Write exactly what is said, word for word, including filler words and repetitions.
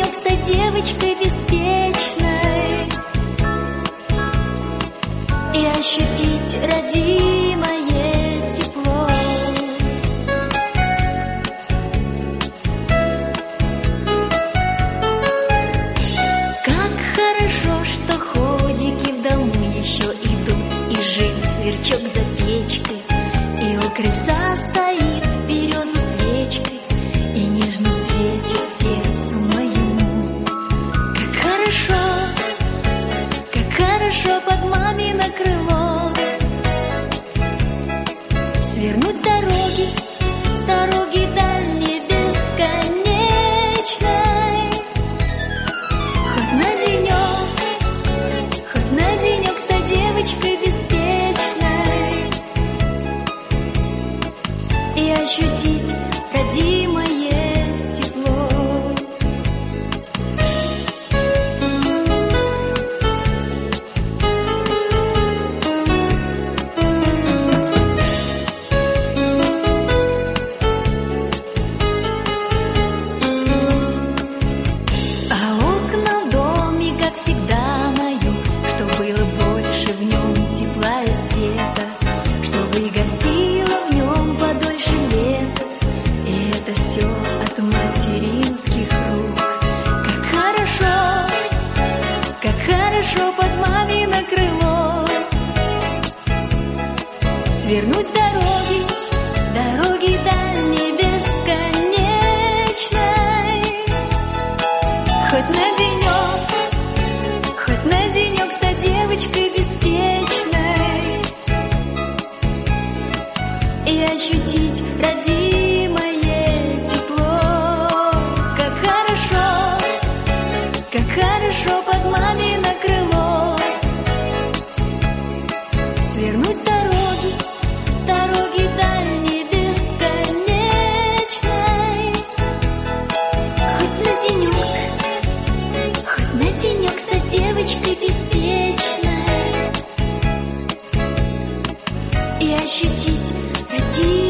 денек стать девочкой беспечной и ощутить родимое тепло. Как хорошо, что ходики в дому еще идут, и жил сверчок за печкой, и у крыльца стоит береза свечкой, и нежно светит сердцу моему. Как хорошо, как хорошо под мамино крыло свернуть с дороги, дороги дальней бесконечной. Хоть на денек, хоть на денек стать девочкой беспечной и ощутить родимое тепло. А окна в доме, как всегда, мою, чтоб было больше в нем тепла и света, чтобы и гостила в нем подольше лета. И это все от материнских рук. Как хорошо, как хорошо под мамино крыло свернуть с дороги, дороги дальней бесконечной. Хоть на денек, хоть на денек стать девочкой беспечной и ощутить родимое тепло. Как хорошо, как хорошо под мамино крыло свернуть с дороги, дороги дальней бесконечной. Хоть на денек, хоть на денек стать девочкой беспечной и ощутить родимое